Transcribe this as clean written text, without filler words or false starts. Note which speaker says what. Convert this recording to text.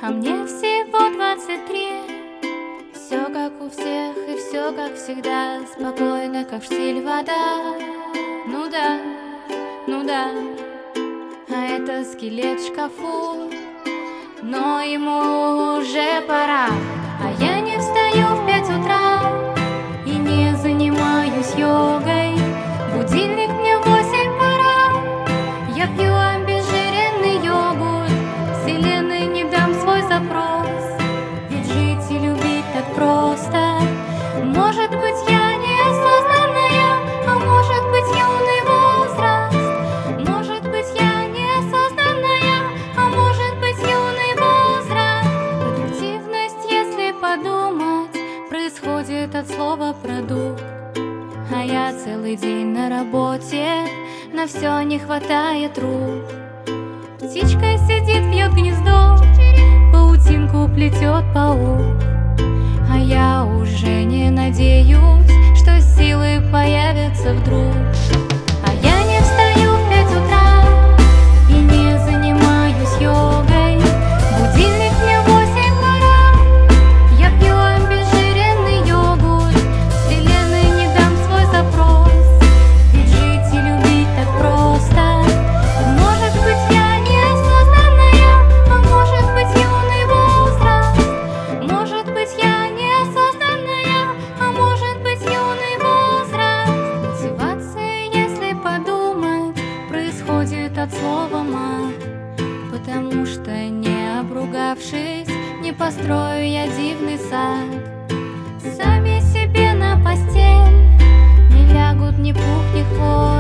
Speaker 1: мне всего 23. Все как у всех и все как всегда, спокойно, как в штиль вода. Ну да, ну да. А это скелет в шкафу, но ему уже пора. А я не встаю в 5 утра и не занимаюсь йогой. Будильник мне в 8 пора. Я пью обезжиренный йогурт, вселенной не дам свой запрос. Ведь жить и любить так просто. Может быть, я неосознанная, а может быть, юный возраст. Может быть, я неосознанная, а может быть, юный возраст. Продуктивность, если подумать, происходит от слова «продукт». А я целый день на работе, на все не хватает рук. Птичка сидит, вьет гнездо, паутинку плетет паук. А я уже не надеюсь, что силы появятся вдруг. А я не встаю в 5 утра и не занимаюсь йогой. Будильник мне в 8 пора. Я пью обезжиренный йогурт, вселенной не дам свой запрос. Ведь жить и любить так просто. Может быть, я неосознанная, а может быть, юный возраст. Может быть, я неосознанная, а может быть, юный возраст. Мотивация, если подумать, происходит от слова «мат». Потому что, не обругавшись, не построю я дивный сад. Сами себе на постель не лягут ни пух, ни хвост.